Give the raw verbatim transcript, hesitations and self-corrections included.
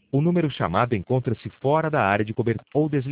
O número chamado encontra-se fora da área de cobertura ou desligado.